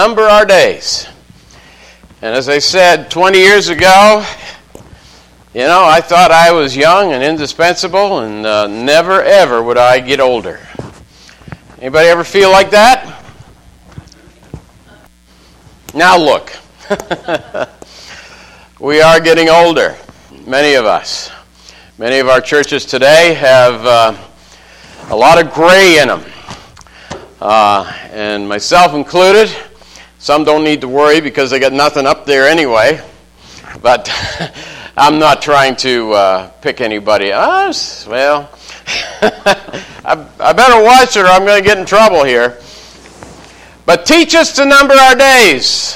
Number our days. And as I said 20 years ago, I thought I was young and indispensable, and never ever would I get older. Anybody ever feel like that? Now look. We are getting older, many of us. Many of our churches today have a lot of gray in them, and myself included. Some don't need to worry because they got nothing up there anyway, but I'm not trying to pick anybody else. Well, I better watch it or I'm going to get in trouble here. But teach us to number our days.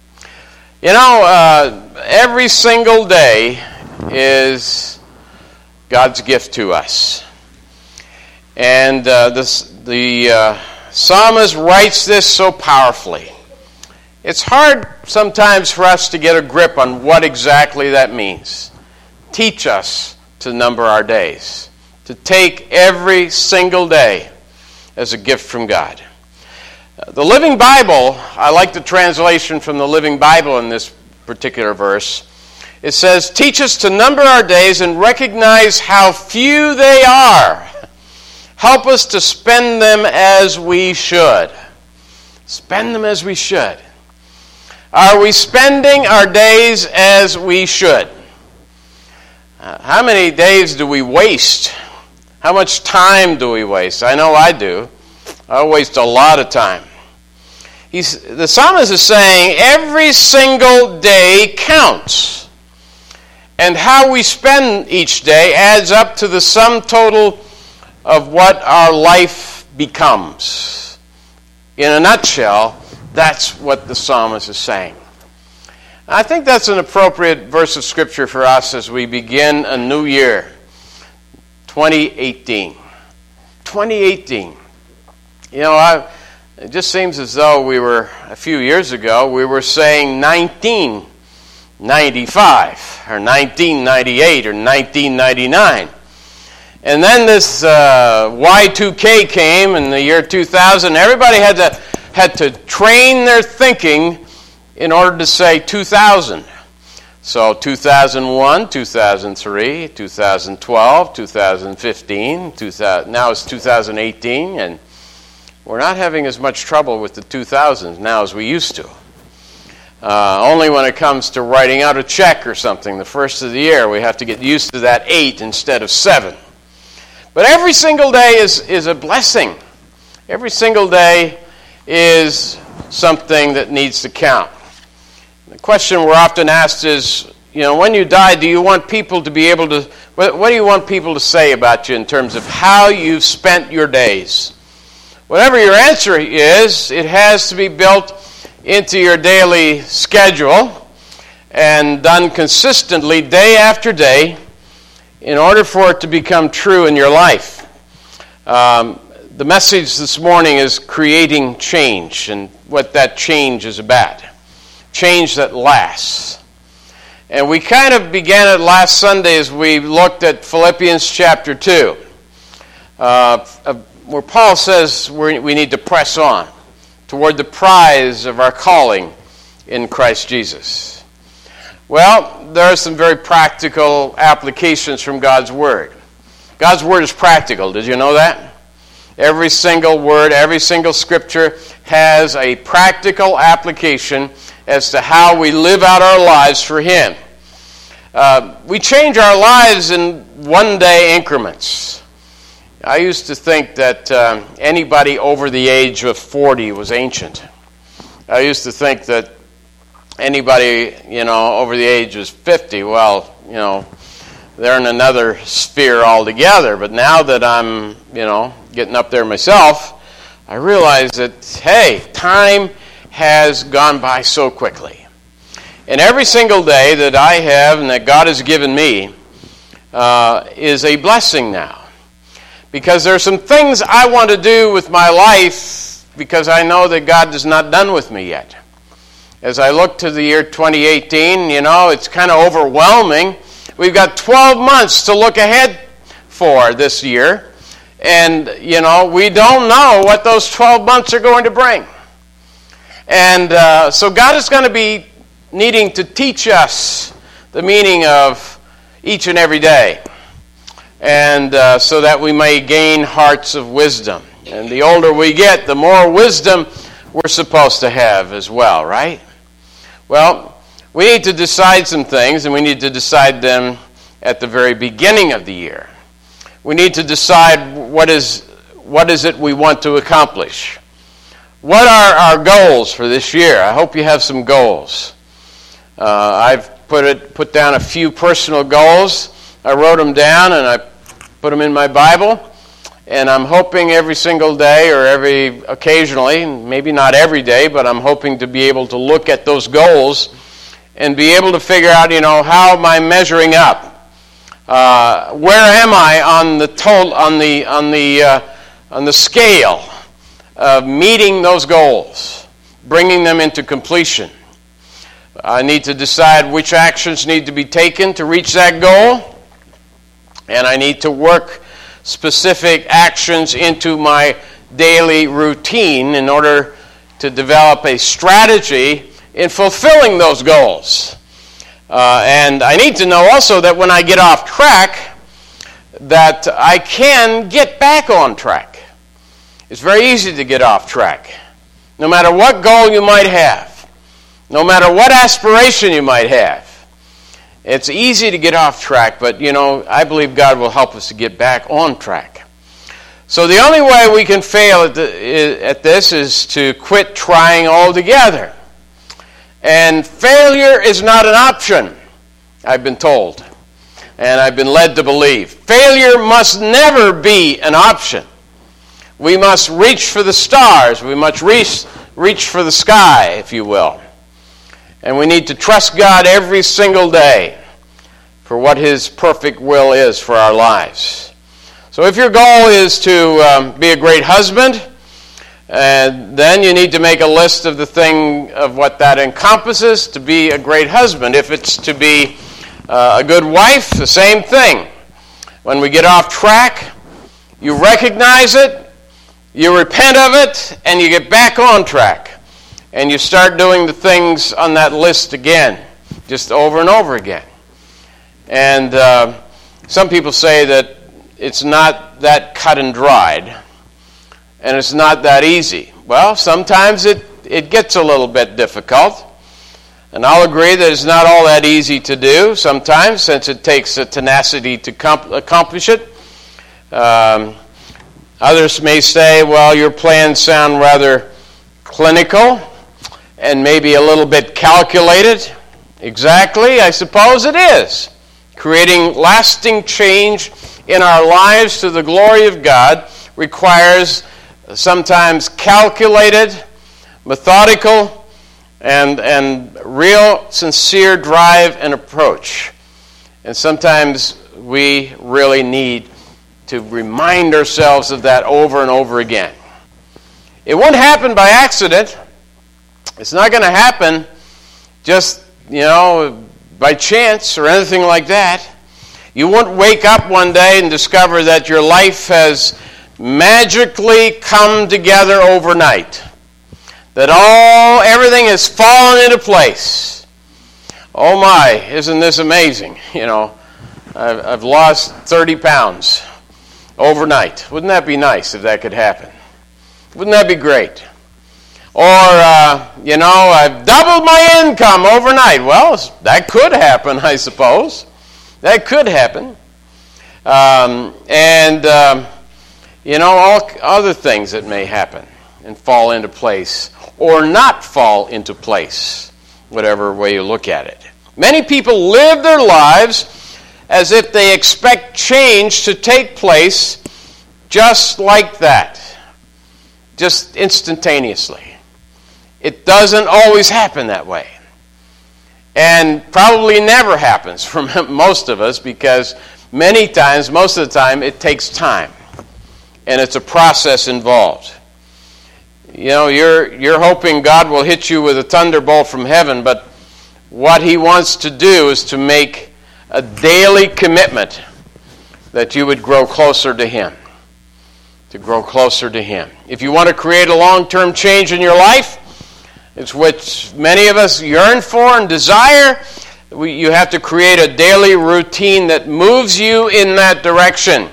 Every single day is God's gift to us. And the psalmist writes this so powerfully. It's hard sometimes for us to get a grip on what exactly that means. Teach us to number our days, to take every single day as a gift from God. The Living Bible, I like the translation from the Living Bible in this particular verse. It says, teach us to number our days and recognize how few they are. Help us to spend them as we should. Spend them as we should. Are we spending our days as we should? How many days do we waste? How much time do we waste? I know I do. I waste a lot of time. The psalmist is saying every single day counts. And how we spend each day adds up to the sum total of what our life becomes. In a nutshell, that's what the psalmist is saying. I think that's an appropriate verse of Scripture for us as we begin a new year, 2018. 2018. It just seems as though a few years ago, we were saying 1995, or 1998, or 1999. And then this Y2K came in the year 2000. Everybody had to train their thinking in order to say 2000. So 2001, 2003, 2012, 2015, now it's 2018, and we're not having as much trouble with the 2000s now as we used to. Only when it comes to writing out a check or something, the first of the year, we have to get used to that 8 instead of 7. But every single day is a blessing. Every single day is something that needs to count. The question we're often asked is, when you die, do you want people to be able to, what do you want people to say about you in terms of how you've spent your days? Whatever your answer is, it has to be built into your daily schedule and done consistently day after day in order for it to become true in your life. The message this morning is creating change and what that change is about. Change that lasts. And we kind of began it last Sunday as we looked at Philippians chapter 2, where Paul says we need to press on toward the prize of our calling in Christ Jesus. Well, there are some very practical applications from God's Word. God's Word is practical. Did you know that? Every single word, every single scripture has a practical application as to how we live out our lives for Him. We change our lives in one-day increments. I used to think that anybody over the age of 40 was ancient. I used to think that anybody, over the age of 50, they're in another sphere altogether. But now that I'm, getting up there myself, I realize that, hey, time has gone by so quickly. And every single day that I have and that God has given me is a blessing now. Because there are some things I want to do with my life because I know that God is not done with me yet. As I look to the year 2018, it's kind of overwhelming. We've got 12 months to look ahead for this year. And, we don't know what those 12 months are going to bring. And so God is going to be needing to teach us the meaning of each and every day, and so that we may gain hearts of wisdom. And the older we get, the more wisdom we're supposed to have as well, right? Well, we need to decide some things, and we need to decide them at the very beginning of the year. We need to decide what is it we want to accomplish. What are our goals for this year? I hope you have some goals. I've put down a few personal goals. I wrote them down and I put them in my Bible. And I'm hoping every single day or occasionally, maybe not every day, but I'm hoping to be able to look at those goals and be able to figure out, how am I measuring up? Where am I on the on the scale of meeting those goals, bringing them into completion? I need to decide which actions need to be taken to reach that goal, and I need to work specific actions into my daily routine in order to develop a strategy in fulfilling those goals. And I need to know also that when I get off track, that I can get back on track. It's very easy to get off track. No matter what goal you might have, no matter what aspiration you might have, it's easy to get off track, but, I believe God will help us to get back on track. So the only way we can fail at this is to quit trying altogether. And failure is not an option, I've been told, and I've been led to believe. Failure must never be an option. We must reach for the stars. We must reach for the sky, if you will. And we need to trust God every single day for what His perfect will is for our lives. So if your goal is to be a great husband, then you need to make a list of what that encompasses to be a great husband. If it's to be a good wife, the same thing. When we get off track, you recognize it, you repent of it, and you get back on track. And you start doing the things on that list again, just over and over again. And some people say that it's not that cut and dried, and it's not that easy. Well, sometimes it gets a little bit difficult. And I'll agree that it's not all that easy to do sometimes, since it takes a tenacity to accomplish it. Others may say, well, your plans sound rather clinical and maybe a little bit calculated. Exactly, I suppose it is. Creating lasting change in our lives to the glory of God requires sometimes calculated, methodical, and real sincere drive and approach. And sometimes we really need to remind ourselves of that over and over again. It won't happen by accident. It's not going to happen just, by chance or anything like that. You won't wake up one day and discover that your life has magically come together overnight. That everything has fallen into place. Oh my, isn't this amazing? I've lost 30 pounds overnight. Wouldn't that be nice if that could happen? Wouldn't that be great? Or, I've doubled my income overnight. Well, that could happen, I suppose. That could happen. All other things that may happen and fall into place or not fall into place, whatever way you look at it. Many people live their lives as if they expect change to take place just like that, just instantaneously. It doesn't always happen that way. And probably never happens for most of us, because many times, most of the time, it takes time. And it's a process involved. You're hoping God will hit you with a thunderbolt from heaven, but what He wants to do is to make a daily commitment that you would grow closer to Him. To grow closer to Him. If you want to create a long-term change in your life, It's which many of us yearn for and desire. You have to create a daily routine that moves you in that direction.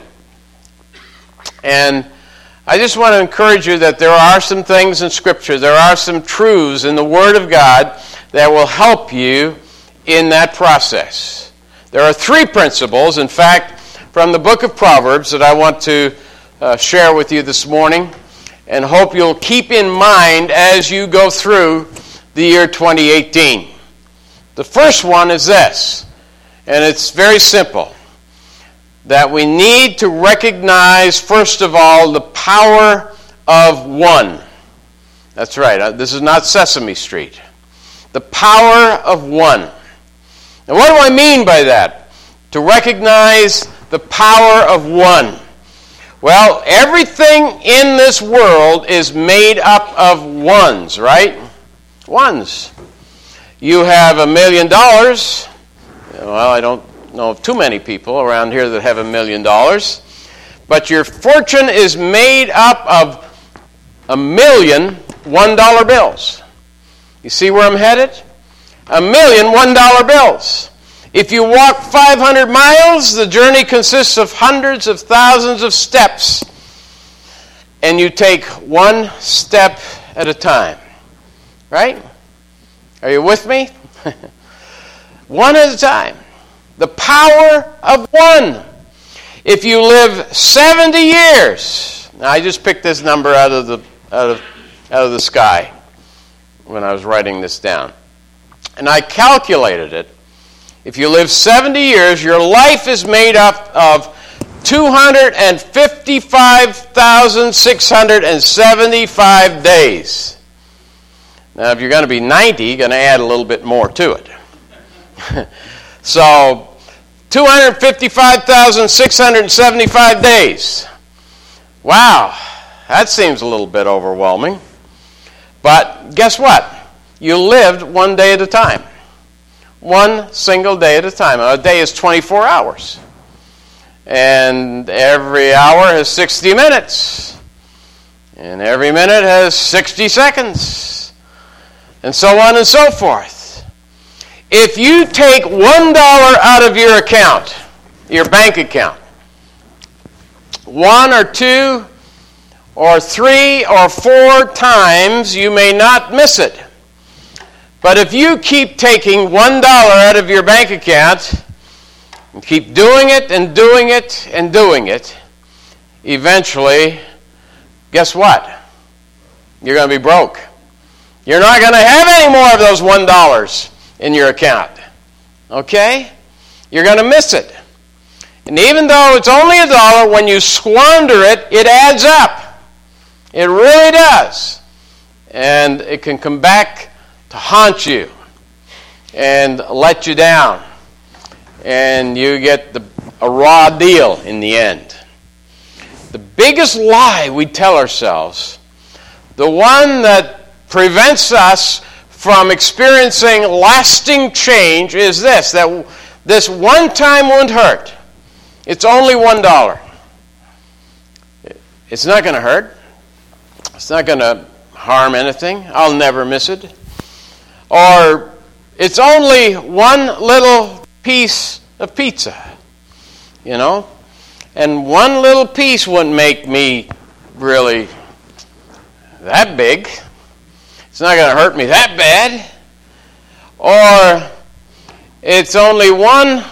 And I just want to encourage you that there are some things in Scripture, there are some truths in the Word of God that will help you in that process. There are 3 principles, in fact, from the book of Proverbs that I want to share with you this morning, and hope you'll keep in mind as you go through the year 2018. The first one is this, and it's very simple, that we need to recognize, first of all, the power of one. That's right, this is not Sesame Street. The power of one. Now, what do I mean by that? To recognize the power of one. Well, everything in this world is made up of ones, right? Ones. You have $1 million. Well, I don't know of too many people around here that have $1 million. But your fortune is made up of 1 million $1 bills. You see where I'm headed? 1 million $1 bills. If you walk 500 miles, the journey consists of hundreds of thousands of steps. And you take one step at a time. Right? Are you with me? One at a time. The power of one. If you live 70 years, now I just picked this number out of the sky when I was writing this down, and I calculated it. If you live 70 years, your life is made up of 255,675 days. Now, if you're going to be 90, you're going to add a little bit more to it. So, 255,675 days. Wow, that seems a little bit overwhelming. But guess what? You lived one day at a time. One single day at a time. A day is 24 hours. And every hour has 60 minutes. And every minute has 60 seconds. And so on and so forth. If you take $1 out of your account, your bank account, 1 or 2 or 3 or 4 times, you may not miss it. But if you keep taking $1 out of your bank account, and keep doing it and doing it and doing it, eventually, guess what? You're going to be broke. You're not going to have any more of those $1 in your account. Okay? You're going to miss it. And even though it's only $1, when you squander it, it adds up. It really does. And it can come back to haunt you and let you down. And you get a raw deal in the end. The biggest lie we tell ourselves, the one that prevents us from experiencing lasting change, is this, that this one time won't hurt. It's only $1. It's not going to hurt. It's not going to harm anything. I'll never miss it. Or it's only one little piece of pizza, you know, and one little piece wouldn't make me really that big. It's not going to hurt me that bad. Or it's only one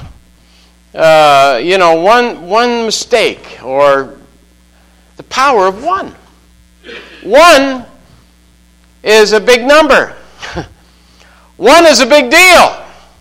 mistake, or the power of one. One is a big number. One is a big deal.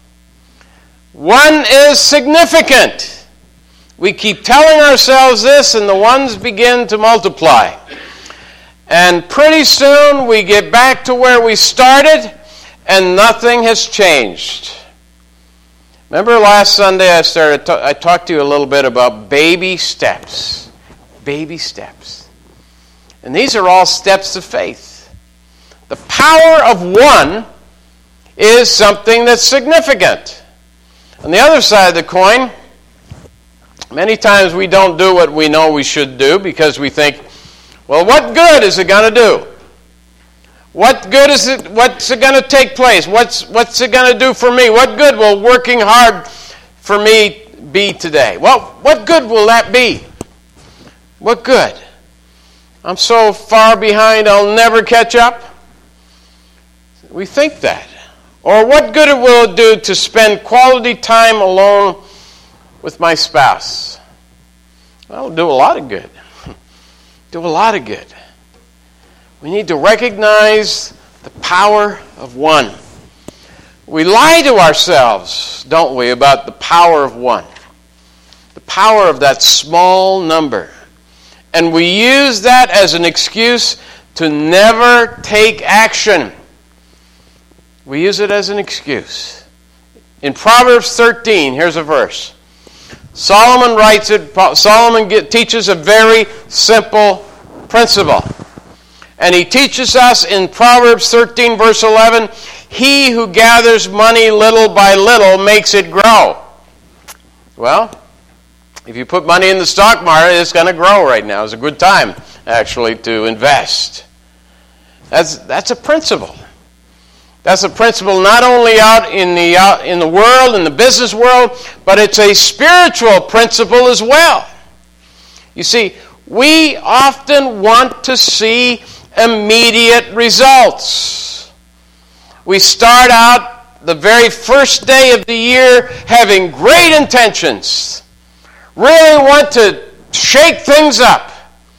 One is significant. We keep telling ourselves this, and the ones begin to multiply. And pretty soon we get back to where we started, and nothing has changed. Remember last Sunday I talked to you a little bit about baby steps. Baby steps. And these are all steps of faith. The power of one is something that's significant. On the other side of the coin, many times we don't do what we know we should do because we think, well, what good is it going to do? What good is it? What's it going to take place? What's it going to do for me? What good will working hard for me be today? Well, what good will that be? What good? I'm so far behind I'll never catch up. We think that. Or what good will it do to spend quality time alone with my spouse? Well, it'll do a lot of good. Do a lot of good. We need to recognize the power of one. We lie to ourselves, don't we, about the power of one. The power of that small number. And we use that as an excuse to never take action. We use it as an excuse. In Proverbs 13, here's a verse. Solomon writes it. Solomon teaches a very simple principle. And he teaches us in Proverbs 13, verse 11, he who gathers money little by little makes it grow. Well, if you put money in the stock market, it's going to grow right now. It's a good time, actually, to invest. That's a principle. That's a principle not only out in the world, in the business world, but it's a spiritual principle as well. You see, we often want to see immediate results. We start out the very first day of the year having great intentions. Really want to shake things up.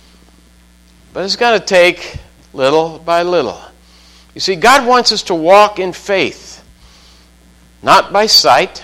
But it's going to take little by little. You see, God wants us to walk in faith. Not by sight.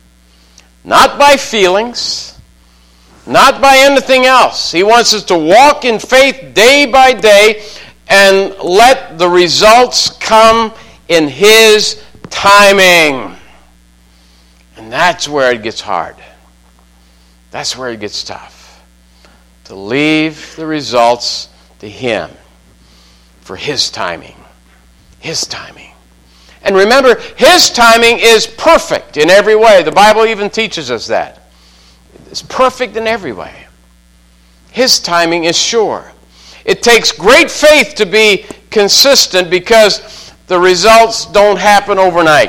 Not by feelings. Not by anything else. He wants us to walk in faith day by day and let the results come in His timing. And that's where it gets hard. That's where it gets tough. To leave the results to Him for His timing. His timing. And remember, His timing is perfect in every way. The Bible even teaches us that. It's perfect in every way. His timing is sure. It takes great faith to be consistent because the results don't happen overnight.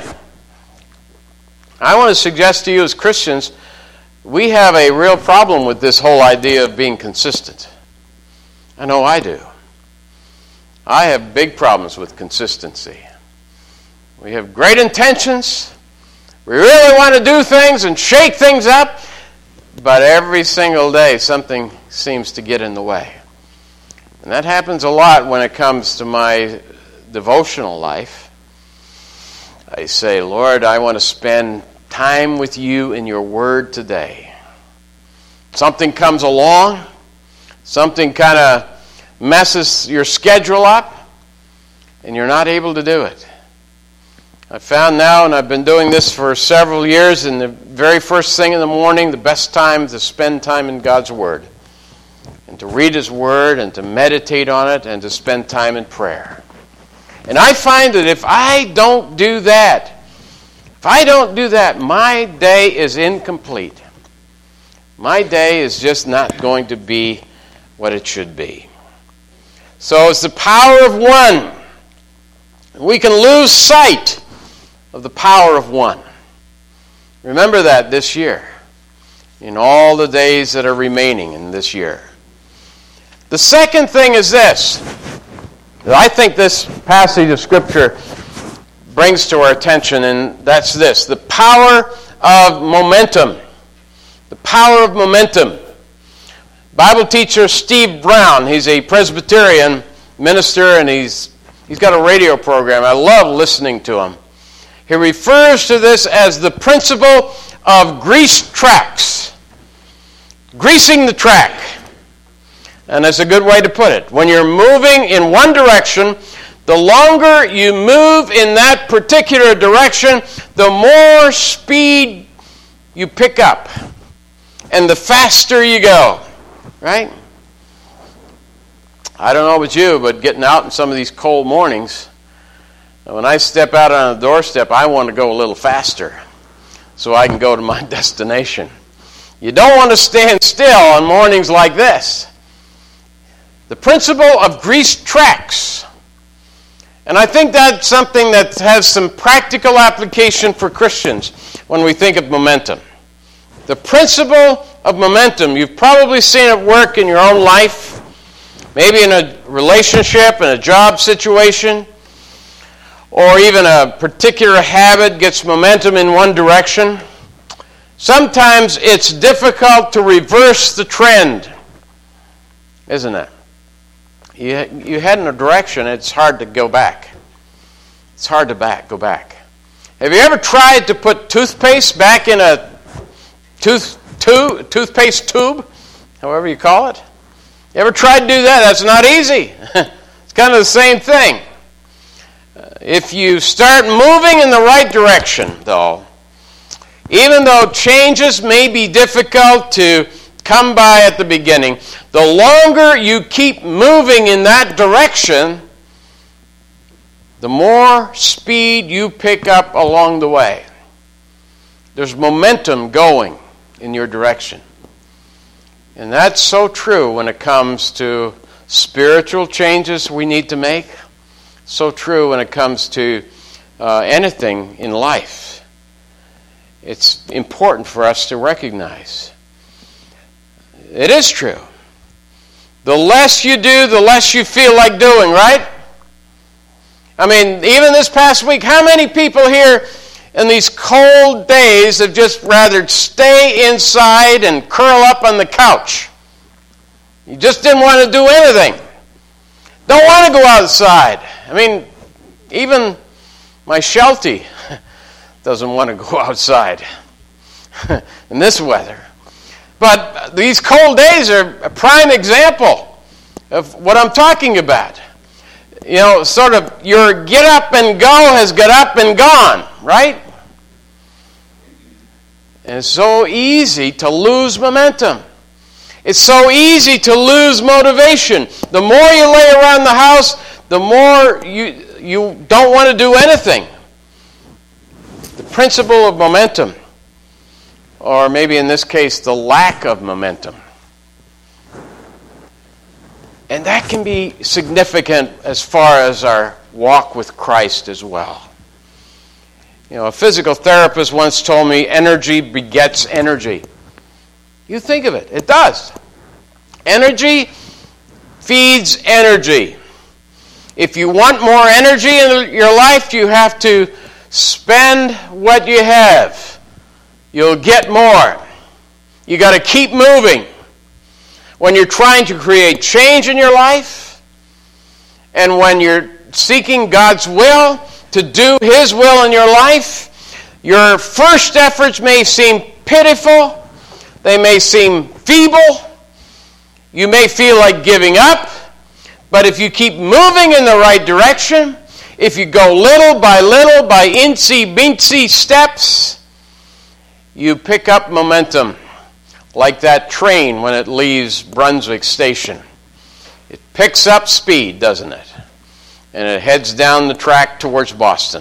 I want to suggest to you as Christians, we have a real problem with this whole idea of being consistent. I know I do. I have big problems with consistency. We have great intentions. We really want to do things and shake things up, but every single day something seems to get in the way. And that happens a lot when it comes to my devotional life. I say, Lord, I want to spend time with you in your word today. Something comes along, something kind of messes your schedule up, and you're not able to do it. I found now, and I've been doing this for several years, in the very first thing in the morning, the best time to spend time in God's Word. And to read His Word, and to meditate on it, and to spend time in prayer. And I find that if I don't do that, my day is incomplete. My day is just not going to be what it should be. So it's the power of one. We can lose sight of the power of one. Remember that this year, in all the days that are remaining in this year. The second thing is this. I think this passage of Scripture brings to our attention, and that's this. The power of momentum. The power of momentum. Bible teacher Steve Brown, he's a Presbyterian minister, and he's got a radio program. I love listening to him. He refers to this as the principle of greased tracks. Greasing the track. And that's a good way to put it. When you're moving in one direction, the longer you move in that particular direction, the more speed you pick up. And the faster you go. Right? I don't know about you, but getting out in some of these cold mornings, when I step out on the doorstep, I want to go a little faster so I can go to my destination. You don't want to stand still on mornings like this. The principle of greased tracks. And I think that's something that has some practical application for Christians when we think of momentum. The principle of momentum, you've probably seen it work in your own life, maybe in a relationship, in a job situation, or even a particular habit gets momentum in one direction. Sometimes it's difficult to reverse the trend, isn't it? You head in a direction, it's hard to go back. It's hard to go back. Have you ever tried to put toothpaste back in a toothpaste tube, however you call it? You ever tried to do that? That's not easy. It's kind of the same thing. If you start moving in the right direction, though, even though changes may be difficult to come by at the beginning, the longer you keep moving in that direction, the more speed you pick up along the way. There's momentum going in your direction. And that's so true when it comes to spiritual changes we need to make. So true when it comes to anything in life. It's important for us to recognize. It is true. The less you do, the less you feel like doing, right? I mean, even this past week, how many people here in these cold days have just rather stay inside and curl up on the couch? You just didn't want to do anything. Don't want to go outside. I mean, even my Sheltie doesn't want to go outside in this weather. But these cold days are a prime example of what I'm talking about. You know, sort of your get up and go has got up and gone, right? And it's so easy to lose momentum. It's so easy to lose motivation. The more you lay around the house, the more you don't want to do anything. The principle of momentum, or maybe in this case, the lack of momentum. And that can be significant as far as our walk with Christ as well. You know, a physical therapist once told me, energy begets energy. You think of it. It does. Energy feeds energy. If you want more energy in your life, you have to spend what you have. You'll get more. You got to keep moving. When you're trying to create change in your life, and when you're seeking God's will to do His will in your life, your first efforts may seem pitiful. They may seem feeble. You may feel like giving up. But if you keep moving in the right direction, if you go little, by incy-bincy steps, you pick up momentum. Like that train when it leaves Brunswick Station. It picks up speed, doesn't it? And it heads down the track towards Boston.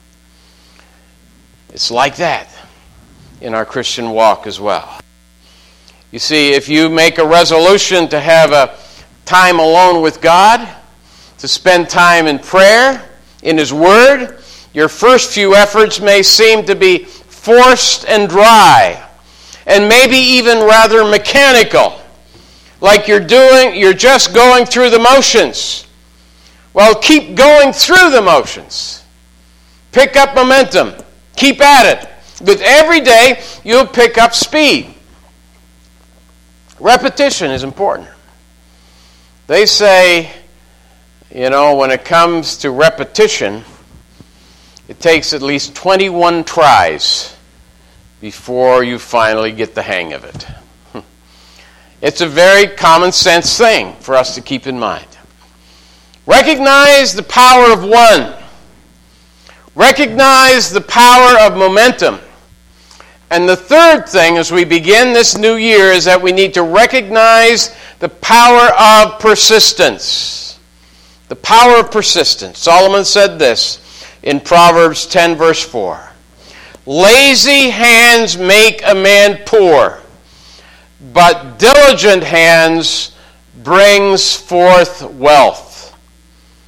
It's like that in our Christian walk as well. You see, if you make a resolution to have a time alone with God, to spend time in prayer, in His Word, your first few efforts may seem to be forced and dry, and maybe even rather mechanical, like you're just going through the motions. Well, keep going through the motions. Pick up momentum. Keep at it. With every day, you'll pick up speed. Repetition is important. They say, you know, when it comes to repetition, it takes at least 21 tries before you finally get the hang of it. It's a very common sense thing for us to keep in mind. Recognize the power of one. Recognize the power of momentum. And the third thing as we begin this new year is that we need to recognize the power of persistence. The power of persistence. Solomon said this in Proverbs 10 verse 4. Lazy hands make a man poor, but diligent hands brings forth wealth.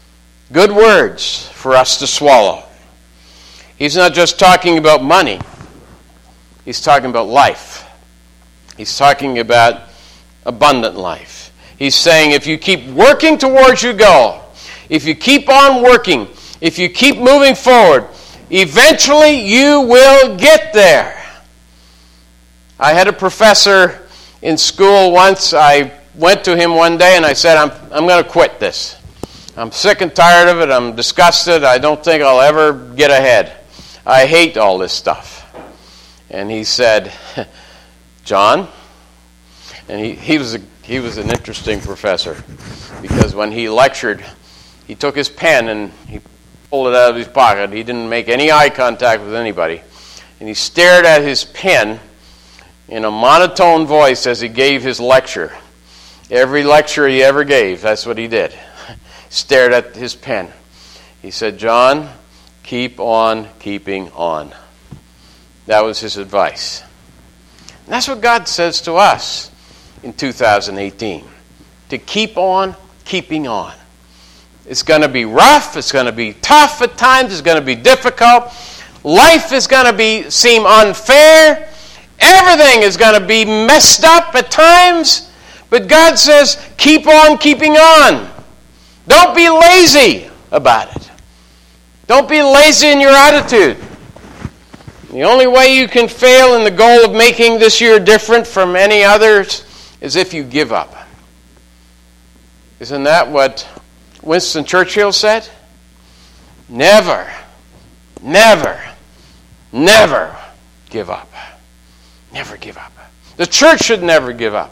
good words for us to swallow. He's not just talking about money. He's talking about life. He's talking about abundant life. He's saying if you keep working towards your goal, if you keep on working, if you keep moving forward, eventually you will get there. I had a professor in school once. I went to him one day and I said, I'm going to quit this. I'm sick and tired of it. I'm disgusted. I don't think I'll ever get ahead. I hate all this stuff. And he said, John, and he was an interesting professor, because when he lectured, he took his pen and he pulled it out of his pocket. He didn't make any eye contact with anybody. And he stared at his pen in a monotone voice as he gave his lecture. Every lecture he ever gave, that's what he did. Stared at his pen. He said, John, keep on keeping on. That was his advice. And that's what God says to us in 2018. To keep on keeping on. It's going to be rough. It's going to be tough at times. It's going to be difficult. Life is going to seem unfair. Everything is going to be messed up at times. But God says, keep on keeping on. Don't be lazy about it. Don't be lazy in your attitude. The only way you can fail in the goal of making this year different from any others is if you give up. Isn't that what Winston Churchill said? Never, never, never give up. Never give up. The church should never give up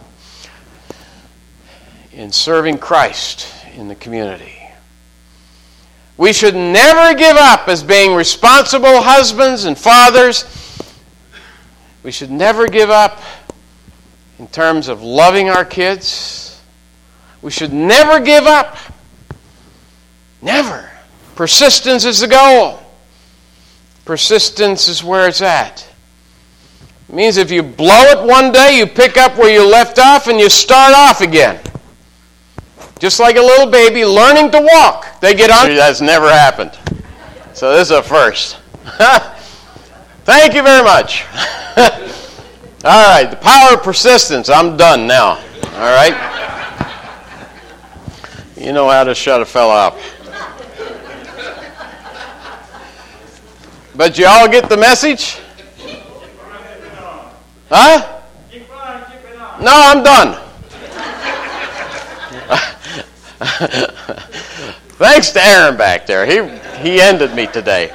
in serving Christ in the community. We should never give up as being responsible husbands and fathers. We should never give up in terms of loving our kids. We should never give up. Never. Persistence is the goal. Persistence is where it's at. It means if you blow it one day, you pick up where you left off and you start off again. Just like a little baby learning to walk. They get on. That's never happened. So this is a first. Thank you very much. All right, the power of persistence. I'm done now. All right? You know how to shut a fella up. But you all get the message? Huh? No, I'm done. Thanks to Aaron back there. He ended me today.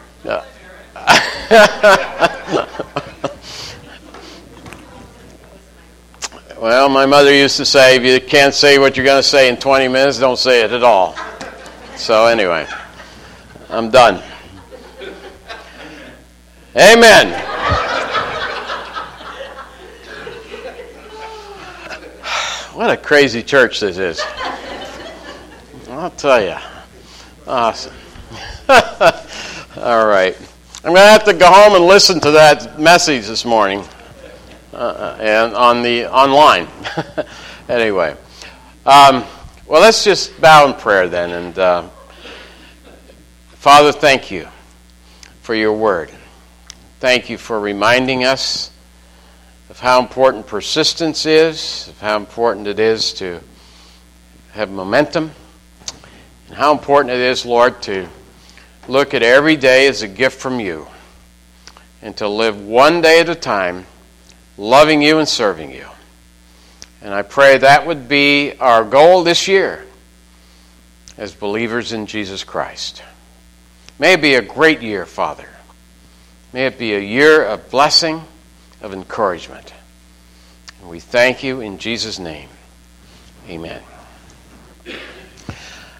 Well, my mother used to say, if you can't say what you're going to say in 20 minutes, don't say it at all. So anyway, I'm done. Amen. What a crazy church this is. I'll tell you. Awesome. All right. I'm going to have to go home and listen to that message this morning and on the online. Anyway. Well, let's just bow in prayer then. And Father, thank you for your word. Thank you for reminding us of how important persistence is, of how important it is to have momentum, and how important it is, Lord, to look at every day as a gift from you and to live one day at a time, loving you and serving you. And I pray that would be our goal this year as believers in Jesus Christ. May it be a great year, Father. May it be a year of blessing, of encouragement. And we thank you in Jesus' name. Amen.